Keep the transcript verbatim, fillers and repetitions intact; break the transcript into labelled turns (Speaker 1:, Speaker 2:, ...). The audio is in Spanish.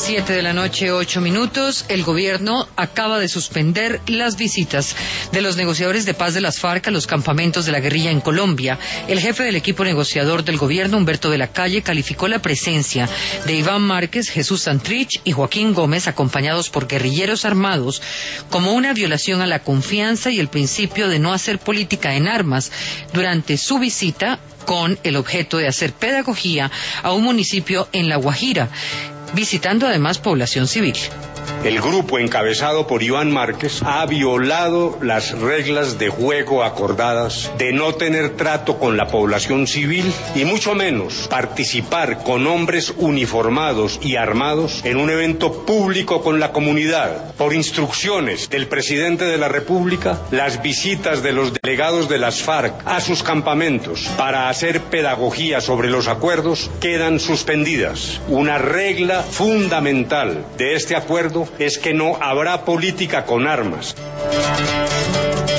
Speaker 1: Siete de la noche, ocho minutos. El gobierno acaba de suspender las visitas de los negociadores de paz de las FARC a los campamentos de la guerrilla en Colombia. El jefe del equipo negociador del gobierno, Humberto de la Calle, calificó la presencia de Iván Márquez, Jesús Santrich y Joaquín Gómez, acompañados por guerrilleros armados, como una violación a la confianza y el principio de no hacer política en armas durante su visita, con el objeto de hacer pedagogía a un municipio en La Guajira, visitando además población civil.
Speaker 2: El grupo encabezado por Iván Márquez ha violado las reglas de juego acordadas de no tener trato con la población civil y mucho menos participar con hombres uniformados y armados en un evento público con la comunidad. Por instrucciones del presidente de la República, las visitas de los delegados de las FARC a sus campamentos para hacer pedagogía sobre los acuerdos quedan suspendidas. Una regla fundamental de este acuerdo es que no habrá política con armas.